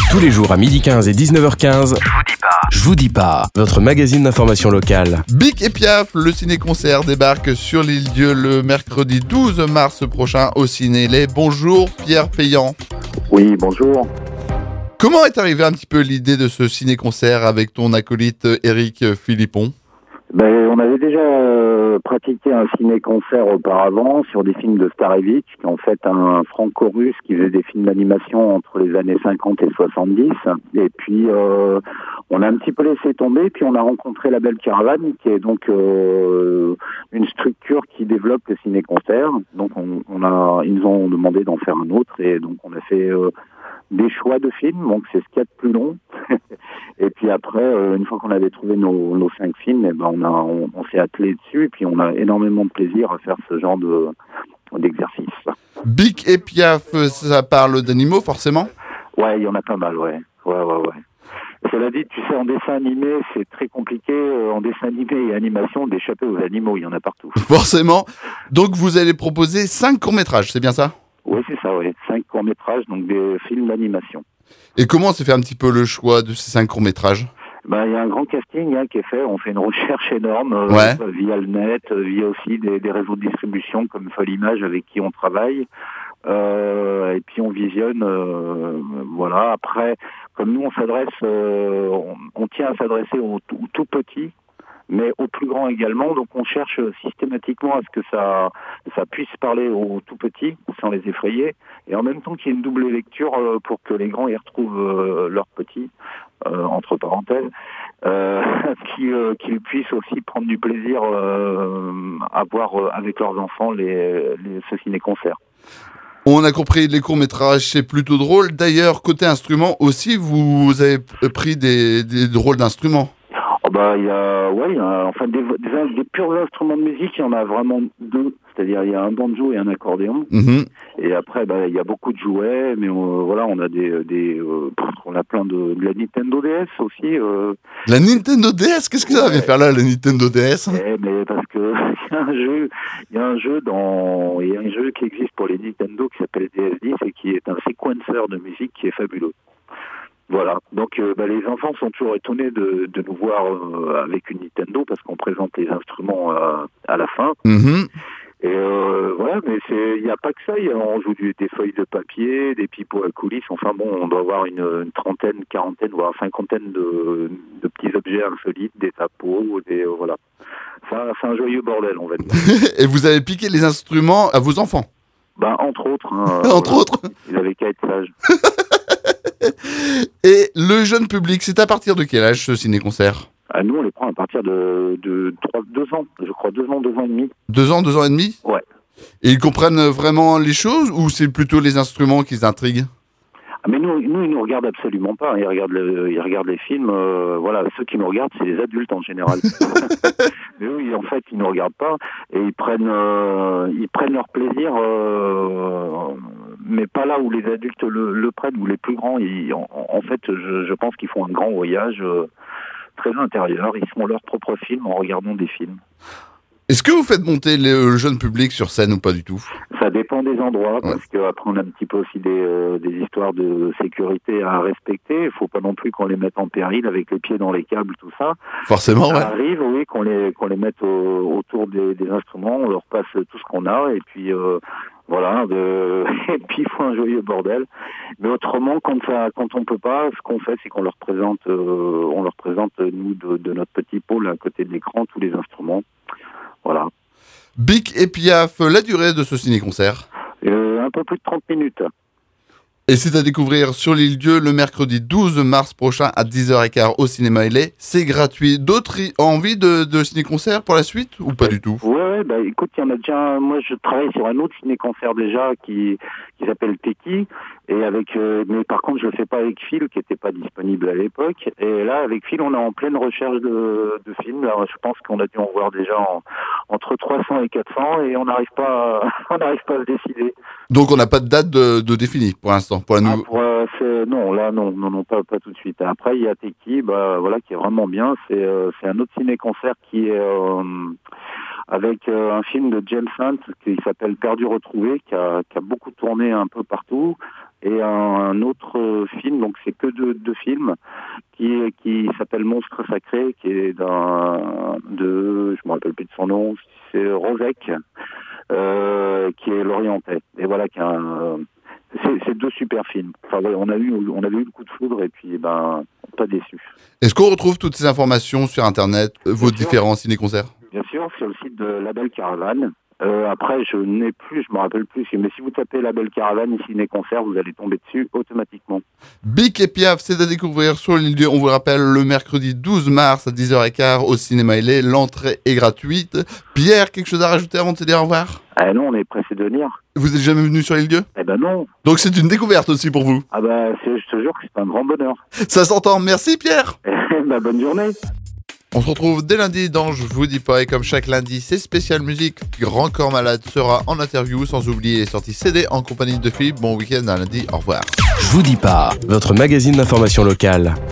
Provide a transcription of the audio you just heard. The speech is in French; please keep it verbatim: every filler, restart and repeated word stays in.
Tous les jours à midi quinze et dix-neuf heures quinze. Je vous dis pas. Je vous dis pas. Votre magazine d'information locale. Bic et Piaf, le ciné-concert débarque sur l'Île-Dieu le mercredi douze mars prochain au Ciné Les. Bonjour Pierre Payan. Oui, bonjour. Comment est arrivée un petit peu l'idée de ce ciné-concert avec ton acolyte Éric Philippon ? Ben, on avait déjà euh, pratiqué un ciné-concert auparavant sur des films de Starevich, qui est en fait un franco-russe qui faisait des films d'animation entre les années cinquante et soixante-dix. Et puis, euh, on a un petit peu laissé tomber, puis on a rencontré La Belle Caravane, qui est donc euh, une structure qui développe le ciné-concert. Donc, on, on a, ils nous ont demandé d'en faire un autre, et donc on a fait euh, des choix de films, donc c'est ce qu'il y a de plus long. Et puis après, euh, une fois qu'on avait trouvé nos, nos cinq films, eh ben on, a, on, on s'est attelé dessus, et puis on a énormément de plaisir à faire ce genre de, d'exercice. Bic et Piaf, ça parle d'animaux forcément ? Ouais, il y en a pas mal, ouais. Ouais, ouais, ouais. Cela dit, tu sais, en dessin animé, c'est très compliqué, euh, en dessin animé et animation, d'échapper aux animaux, il y en a partout. Forcément. Donc vous allez proposer cinq courts-métrages, c'est bien ça ? Oui, c'est ça, oui. Cinq courts-métrages, donc des films d'animation. Et comment s'est fait un petit peu le choix de ces cinq courts-métrages ? Ben, il y a un grand casting hein, qui est fait. On fait une recherche énorme euh, Ouais. via le net, euh, via aussi des, des réseaux de distribution comme Folimage avec qui on travaille. Euh, et puis on visionne, euh, voilà. Après, comme nous on s'adresse, euh, on, on tient à s'adresser aux, aux tout petits, mais aux plus grands également. Donc on cherche systématiquement à ce que ça, ça puisse parler aux tout petits sans les effrayer, et en même temps qu'il y ait une double lecture euh, pour que les grands y retrouvent euh, leurs petits, euh, entre parenthèses, euh, qui, euh, qu'ils puissent aussi prendre du plaisir euh, à voir euh, avec leurs enfants les, les, ce ciné-concert. On a compris, les courts-métrages, c'est plutôt drôle. D'ailleurs, côté instruments aussi, vous avez pris des, des rôles d'instruments. Oh bah il y a ouais il y a enfin des, des, des purs instruments de musique, il y en a vraiment deux, c'est-à-dire il y a un banjo et un accordéon. Mmh. Et après bah il y a beaucoup de jouets, mais on, voilà on a des des euh, on a plein de, de la Nintendo D S aussi. Euh. La Nintendo D S, qu'est-ce que ça Ouais. va faire là, la Nintendo D S ? Eh, mais parce que il y a un jeu, il y a un jeu dans il y a un jeu qui existe pour les Nintendo qui s'appelle D S dix et qui est un séquenceur de musique qui est fabuleux. Voilà, donc euh, bah, les enfants sont toujours étonnés de, de nous voir euh, avec une Nintendo parce qu'on présente les instruments euh, à la fin. Mmh. Et euh, voilà, mais c'est il n'y a pas que ça, y a, on joue du, des feuilles de papier, des pipeaux à coulisses, enfin bon, on doit avoir une, une trentaine, quarantaine, voire cinquantaine de, de petits objets insolites, des tapos, des euh, voilà. C'est un, c'est un joyeux bordel, on va dire. Et vous avez piqué les instruments à vos enfants ? Ben, entre autres. Hein, Entre voilà. autres. Ils avaient qu'à être sages. Et le jeune public, c'est à partir de quel âge ce ciné-concert ? Ah, nous, on les prend à partir de, de trois, deux ans, je crois, deux ans, deux ans et demi. Deux ans, deux ans et demi ? Ouais. Et ils comprennent vraiment les choses ou c'est plutôt les instruments qui les intriguent ? Ah, mais nous, nous, ils nous regardent absolument pas. Ils regardent, le, ils regardent les films. Euh, voilà, ceux qui nous regardent, c'est les adultes en général. Mais eux, en fait, ils nous regardent pas et ils prennent, euh, ils prennent leur plaisir, euh, mais pas là où les adultes le, le prennent, ou les plus grands. Ils, en, en fait, je, je pense qu'ils font un grand voyage euh, très intérieur. Ils font leur propre film en regardant des films. Est-ce que vous faites monter le jeune public sur scène ou pas du tout ? Ça dépend des endroits, Ouais. parce qu'après on a un petit peu aussi des, euh, des histoires de sécurité à respecter. Il faut pas non plus qu'on les mette en péril avec les pieds dans les câbles, tout ça. Forcément, Ça ouais. arrive, oui, qu'on les qu'on les mette au, autour des, des instruments, on leur passe tout ce qu'on a, et puis euh, voilà, de... et puis il faut un joyeux bordel. Mais autrement, quand ça, quand on peut pas, ce qu'on fait, c'est qu'on leur présente, euh, on leur présente nous de, de notre petit pôle à côté de l'écran tous les instruments. Voilà. Bic et Piaf, la durée de ce ciné-concert ? Euh, un peu plus de trente minutes. Et c'est à découvrir sur l'Île-Dieu le mercredi douze mars prochain à dix heures quinze au Cinéma Hélé. C'est gratuit. D'autres y- ont envie de, de ciné-concert pour la suite ou pas du tout ? Ouais, ouais, bah écoute, il y en a déjà un. Moi, je travaille sur un autre ciné-concert déjà qui qui s'appelle Teki, et avec euh, mais par contre, je le fais pas avec Phil qui était pas disponible à l'époque. Et là, avec Phil, on est en pleine recherche de, de films. Alors, je pense qu'on a dû en voir déjà en, entre trois cents et quatre cents, et on n'arrive pas, à, on n'arrive pas à se décider. Donc on n'a pas de date de, de définie pour l'instant. Pour la Ah, nou- pour, euh, c'est- non, là, non, non, non, pas, pas tout de suite. Après, il y a Teki, bah voilà, qui est vraiment bien. C'est euh, c'est un autre ciné-concert qui est euh, avec euh, un film de James Hunt qui s'appelle Perdu retrouvé, qui a, qui a beaucoup tourné un peu partout. et un autre film, donc c'est que deux, deux films, qui, qui s'appelle Monstre Sacré, qui est d'un, de, je me rappelle plus de son nom, c'est Rozek, euh, qui est l'Orientais. Et voilà, qui a un, c'est, c'est deux super films. Enfin, ouais, on a eu, on avait eu le coup de foudre et puis, ben, pas déçu. Est-ce qu'on retrouve toutes ces informations sur Internet, vos Bien sûr. différents ciné-concerts? Bien sûr, sur le site de La Belle Caravane. Euh, après, je n'ai plus, je me rappelle plus, mais si vous tapez La Belle Caravane ici les concerts, vous allez tomber dessus automatiquement. Bic et Piaf, c'est à découvrir sur l'île Dieu. On vous le rappelle, le mercredi douze mars à dix heures quinze au cinéma Hellé. L'entrée est gratuite. Pierre, quelque chose à rajouter avant de se dire au revoir? Ah non, on est pressé de venir. Vous êtes jamais venu sur l'île Dieu? Eh ben non. Donc c'est une découverte aussi pour vous. Ah bah, c'est, je te jure que c'est un grand bonheur. Ça s'entend. Merci Pierre. Bah, bonne journée. On se retrouve dès lundi dans Je vous dis pas, et comme chaque lundi, c'est spécial musique. Grand Corps Malade sera en interview, sans oublier les sorties C D en compagnie de Philippe. Bon week-end à lundi, au revoir. Je vous dis pas, votre magazine d'information locale.